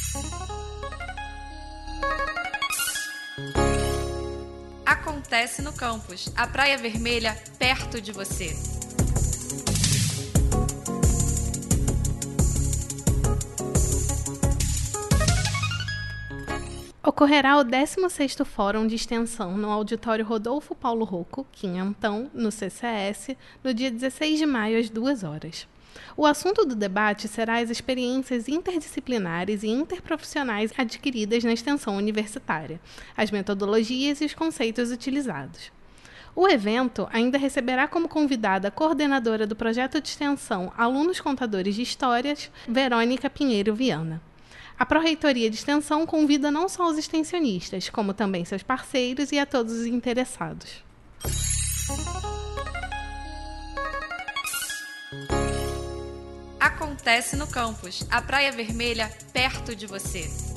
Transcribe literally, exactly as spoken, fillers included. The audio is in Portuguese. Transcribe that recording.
Acontece no campus, a Praia Vermelha perto de você. Ocorrerá o décimo sexto Fórum de Extensão no Auditório Rodolfo Paulo Rocco, Quinhentão, no C C S, no dia dezesseis de maio, às duas horas. O assunto do debate será as experiências interdisciplinares e interprofissionais adquiridas na extensão universitária, as metodologias e os conceitos utilizados. O evento ainda receberá como convidada a coordenadora do projeto de extensão Alunos Contadores de Histórias, Verônica Pinheiro Viana. A Pró-Reitoria de Extensão convida não só os extensionistas, como também seus parceiros e a todos os interessados. Acontece no campus, a Praia Vermelha perto de você.